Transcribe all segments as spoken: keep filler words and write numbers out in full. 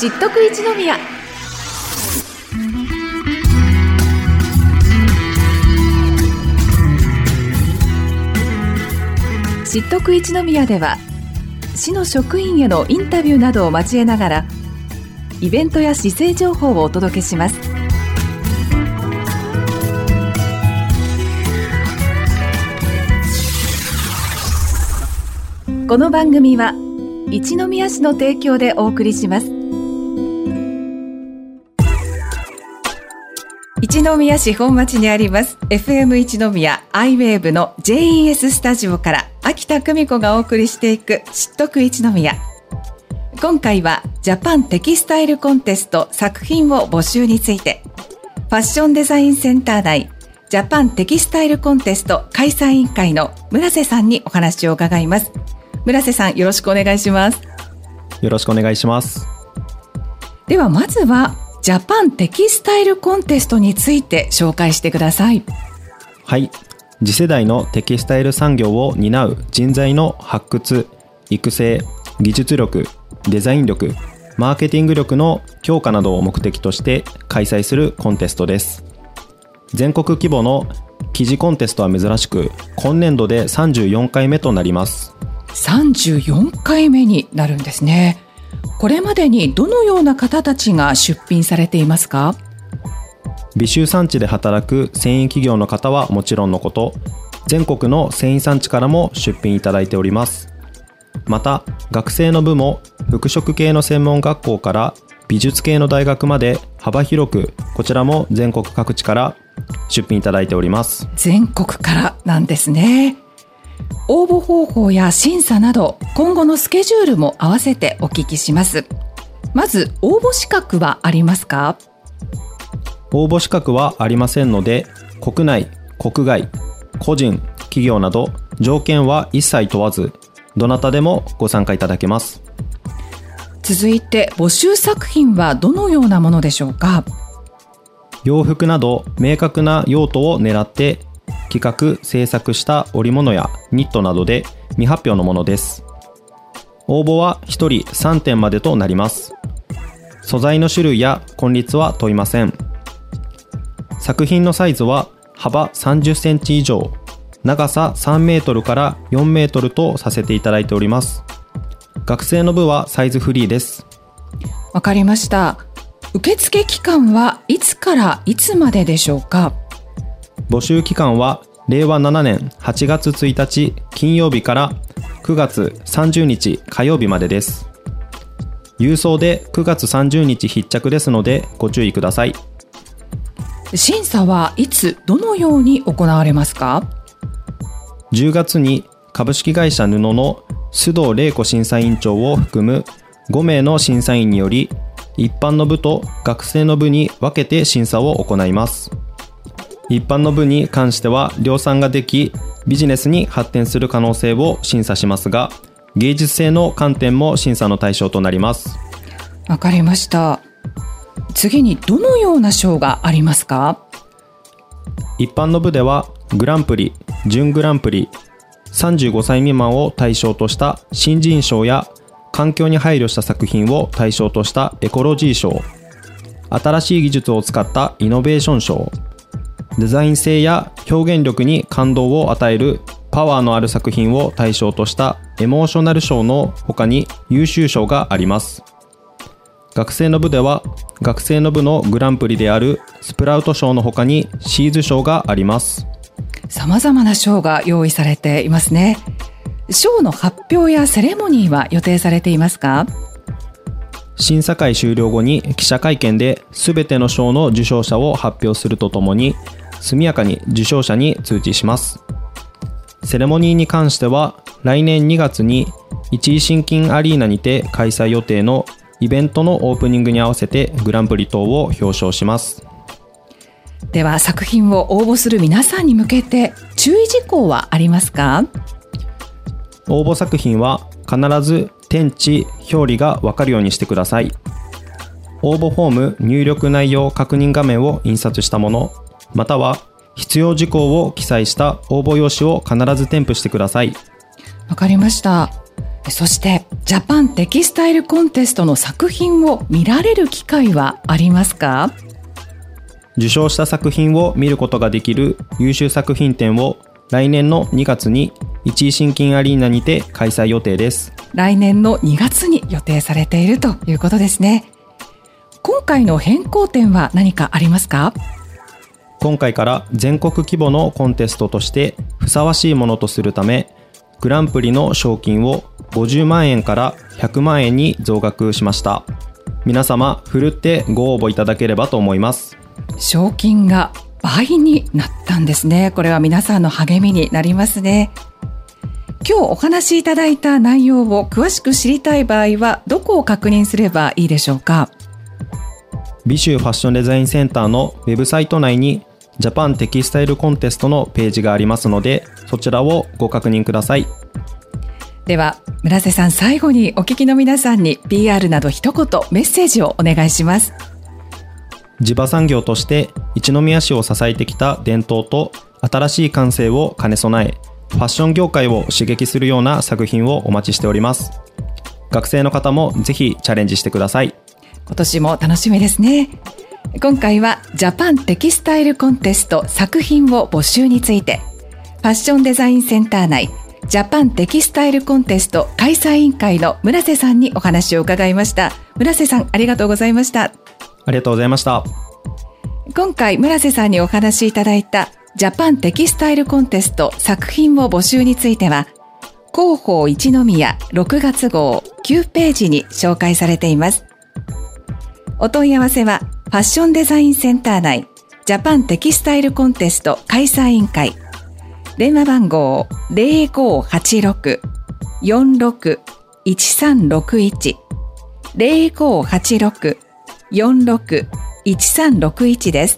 知っとく一宮。知っとく一宮では、市の職員へのインタビューなどを交えながらイベントや市政情報をお届けします。この番組は一宮市の提供でお送りします。一宮市本町にあります エフエム 一宮アイウェーブの ジェイイーエス スタジオから秋田久美子がお送りしていく知っとく一宮。今回はジャパンテキスタイルコンテスト作品を募集について、ファッションデザインセンター内ジャパンテキスタイルコンテスト開催委員会の村瀬さんにお話を伺います。村瀬さん、よろしくお願いします。 よろしくお願いします。 ではまずはジャパンテキスタイルコンテストについて紹介してください。 はい、次世代のテキスタイル産業を担う人材の発掘、育成、技術力、デザイン力、マーケティング力の強化などを目的として開催するコンテストです。全国規模の記事コンテストは珍しく、今年度でさんじゅうよんかいめとなります。 さんじゅうよんかいめになるんですね。これまでにどのような方たちが出品されていますか？ 美州産地で働く繊維企業の方はもちろんのこと、全国の繊維産地からも出品いただいております。また学生の部も服飾系の専門学校から美術系の大学まで幅広く、こちらも全国各地から出品いただいております。 全国からなんですね。応募方法や審査など今後のスケジュールも合わせてお聞きします。まず応募資格はありますか？ 応募資格はありませんので、国内、国外、個人、企業など条件は一切問わず、どなたでもご参加いただけます。 続いて募集作品はどのようなものでしょうか？ 洋服など明確な用途を狙って企画制作した織物やニットなどで未発表のものです。応募はひとりさんてんまでとなります。素材の種類や混率は問いません。作品のサイズは幅さんじゅっセンチ以上、長ささんメートルからよんメートルとさせていただいております。学生の部はサイズフリーです。 わかりました。受付期間はいつからいつまででしょうか？ 募集期間はれいわななねんはちがつついたち金曜日からくがつさんじゅうにち火曜日までです。郵送でくがつさんじゅうにち必着ですのでご注意ください。 審査はいつどのように行われますか？ じゅうがつに株式会社布の須藤玲子審査委員長を含むごめいの審査員により、一般の部と学生の部に分けて審査を行います。一般の部に関しては量産ができ、ビジネスに発展する可能性を審査しますが、芸術性の観点も審査の対象となります。 わかりました。次にどのような賞がありますか？ 一般の部ではグランプリ、準グランプリ、さんじゅうごさい未満を対象とした新人賞や、環境に配慮した作品を対象としたエコロジー賞、新しい技術を使ったイノベーション賞、デザイン性や表現力に感動を与えるパワーのある作品を対象としたエモーショナル賞の他に優秀賞があります。学生の部では学生の部のグランプリであるスプラウト賞の他にシーズ賞があります。 さまざまな賞が用意されていますね。賞の発表やセレモニーは予定されていますか？ 審査会終了後に記者会見で全ての賞の受賞者を発表するとともに、速やかに受賞者に通知します。セレモニーに関しては来年にがつに一位新金アリーナにて開催予定のイベントのオープニングに合わせてグランプリ等を表彰します。 では作品を応募する皆さんに向けて注意事項はありますか？ 応募作品は必ず天地表裏が分かるようにしてください。応募フォーム入力内容確認画面を印刷したもの、または必要事項を記載した応募用紙を必ず添付してください。 わかりました。 そしてジャパンテキスタイルコンテストの作品を見られる機会はありますか？ 受賞した作品を見ることができる優秀作品展を来年のにがつに一井新金アリーナにて開催予定です。 来年のにがつに予定されているということですね。今回の変更点は何かありますか？ 今回から全国規模のコンテストとしてふさわしいものとするため、グランプリの賞金をごじゅうまんえんからひゃくまんえんに増額しました。皆様ふるってご応募いただければと思います。 賞金が倍になったんですね。これは皆さんの励みになりますね。今日お話しいただいた内容を詳しく知りたい場合はどこを確認すればいいでしょうか？ 美州ファッションデザインセンターのウェブサイト内にジャパンテキスタイルコンテストのページがありますので、そちらをご確認ください。 では村瀬さん、最後にお聞きの皆さんに ピーアール など一言メッセージをお願いします。 地場産業として一宮市を支えてきた伝統と新しい感性を兼ね備え、ファッション業界を刺激するような作品をお待ちしております。学生の方もぜひチャレンジしてください。 今年も楽しみですね。今回はジャパンテキスタイルコンテスト作品を募集について、ファッションデザインセンター内ジャパンテキスタイルコンテスト開催委員会の村瀬さんにお話を伺いました。村瀬さん、ありがとうございました。 ありがとうございました。 今回村瀬さんにお話しいただいたジャパンテキスタイルコンテスト作品を募集については、広報一宮ろくがつ号きゅうページに紹介されています。お問い合わせはファッションデザインセンター内ジャパンテキスタイルコンテスト開催委員会、電話番号 ゼロごはちろく よんろく いちさんろくいち ゼロごはちろく よんろく いちさんろくいち です。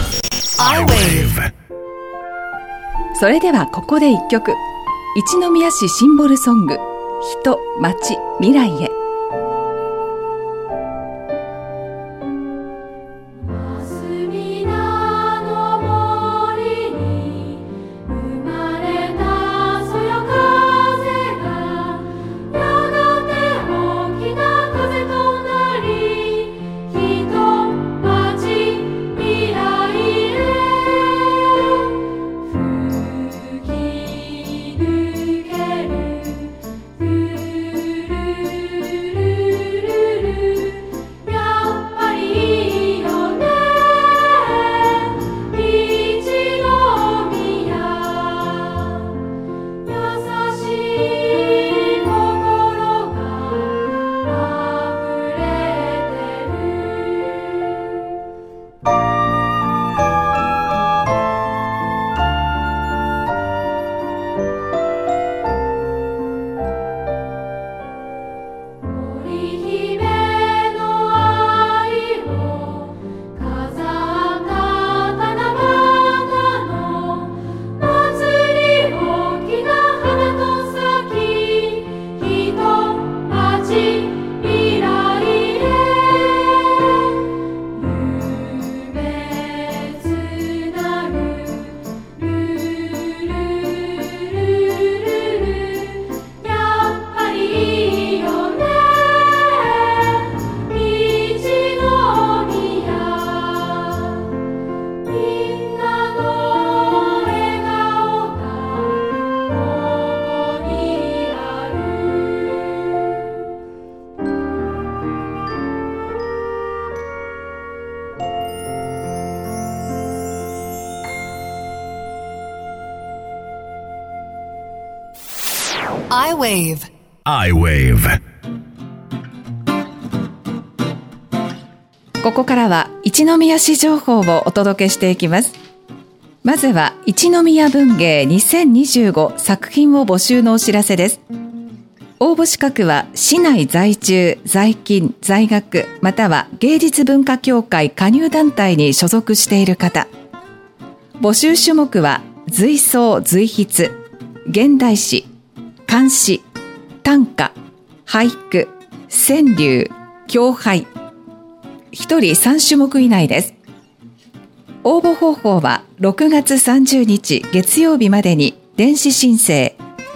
それではここで一曲、一宮市シンボルソング、人、町、未来へ。iWave iWave ここからは一宮市情報をお届けしていきます。まずは一宮文芸にせんにじゅうご作品を募集のお知らせです。応募資格は市内在住、在勤、在学または芸術文化協会加入団体に所属している方。募集種目は随想随筆、現代詩、漢詩、短歌、俳句、川柳、狂俳。一人さん種目以内です。応募方法はろくがつさんじゅうにち月曜日までに電子申請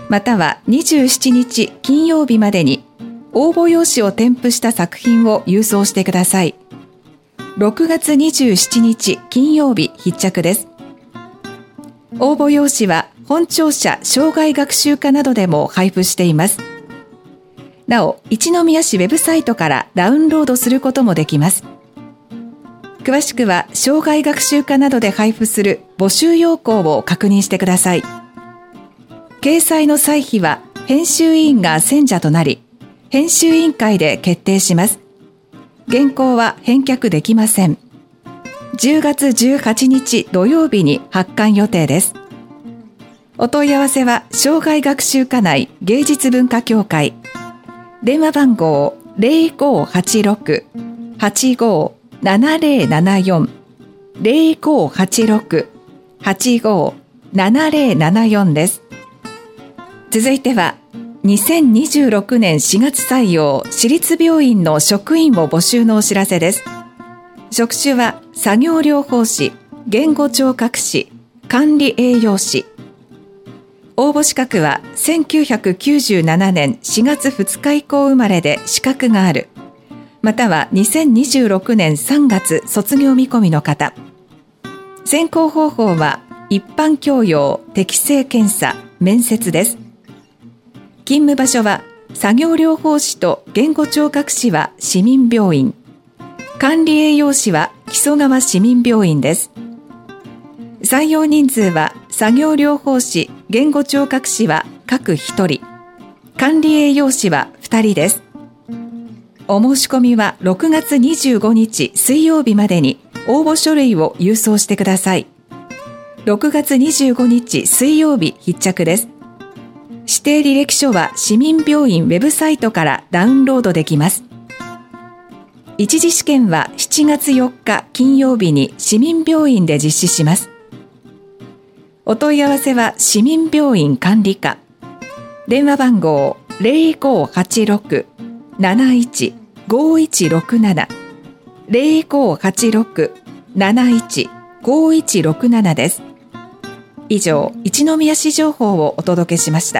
またはにじゅうしちにち金曜日までに応募用紙を添付した作品を郵送してください。ろくがつにじゅうしちにち金曜日必着です。応募用紙は本庁舎障害学習課などでも配布しています。なお、一宮市ウェブサイトからダウンロードすることもできます。詳しくは障害学習課などで配布する募集要項を確認してください。掲載の歳費は編集委員が選者となり、編集委員会で決定します。原稿は返却できません。じゅうがつじゅうはちにち土曜日に発刊予定です。お問い合わせは障害学習課内芸術文化協会、電話番号 ゼロごはちろく はちごななゼロななよん ゼロごはちろく はちごななゼロななよんです。続いてはにせんにじゅうろくねんしがつ採用私立病院の職員を募集のお知らせです。職種は作業療法士、言語聴覚士、管理栄養士。応募資格はせんきゅうひゃくきゅうじゅうななねんしがつふつか以降生まれで資格がある、またはにせんにじゅうろくねんさんがつ卒業見込みの方。選考方法は一般教養、適性検査、面接です。勤務場所は作業療法士と言語聴覚士は市民病院、管理栄養士は木曽川市民病院です。採用人数は作業療法士、言語聴覚士は各ひとり、管理栄養士はふたりです。お申し込みはろくがつにじゅうごにち水曜日までに応募書類を郵送してください。ろくがつにじゅうごにち水曜日必着です。指定履歴書は市民病院ウェブサイトからダウンロードできます。一次試験はしちがつよっか金曜日に市民病院で実施します。お問い合わせは市民病院管理課、電話番号 ゼロごはちろく なないち ごいちろくなな ゼロごはちろく なないち ごいちろくななです。以上、一宮市情報をお届けしました。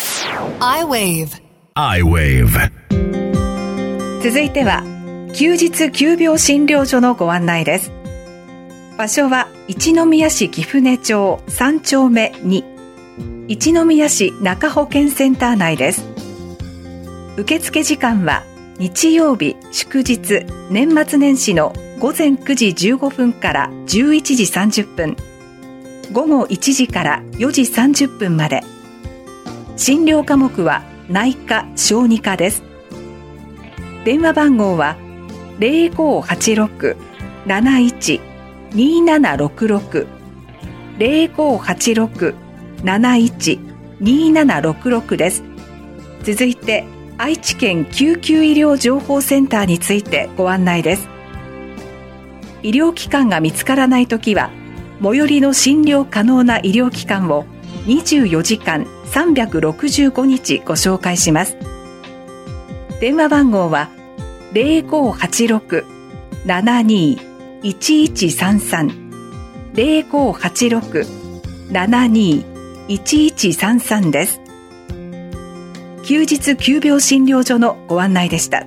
iWave iWave 続いては休日急病診療所のご案内です。場所は一宮市貴船町さんちょうめに、一宮市中保健センター内です。受付時間は日曜日、祝日、年末年始のごぜんくじじゅうごふんからじゅういちじさんじゅっぷん、ごごいちじからよじさんじゅっぷんまで。診療科目は内科・小児科です。電話番号はゼロごはちろく なないち にななろくろく ゼロごはちろく なないち にななろくろくです。続いて愛知県救急医療情報センターについてご案内です。医療機関が見つからないときは最寄りの診療可能な医療機関をにじゅうよじかんさんびゃくろくじゅうごにちご紹介します。電話番号はゼロごはちろく ななにいちいちさんさん ゼロごはちろく ななにいちいちさんさんです。休日急病診療所のご案内でした。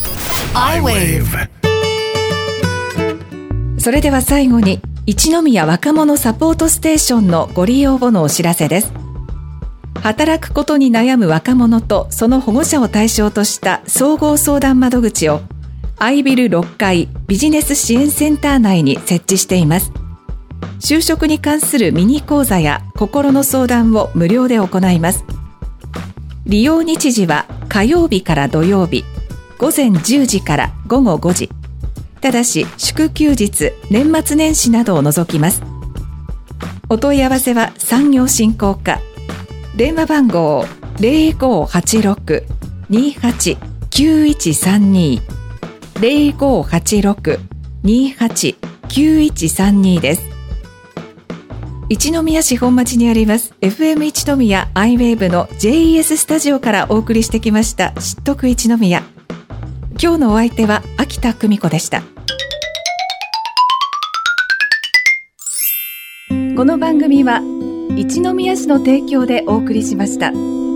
iWave それでは最後に一宮若者サポートステーションのご利用後のお知らせです。働くことに悩む若者とその保護者を対象とした総合相談窓口をアイビルろっかいビジネス支援センター内に設置しています。就職に関するミニ講座や心の相談を無料で行います。利用日時は火曜日から土曜日、ごぜんじゅうじからごごごじ。ただし祝休日、年末年始などを除きます。お問い合わせは産業振興課、電話番号ゼロごはちろく にはち きゅういちさんに ゼロごはちろく にはち きゅういちさんにです。一宮市本町にあります エフエム 一宮 iWave の ジェイイーエス スタジオからお送りしてきました知っとく一宮。今日のお相手は秋田久美子でした。この番組は一宮市の提供でお送りしました。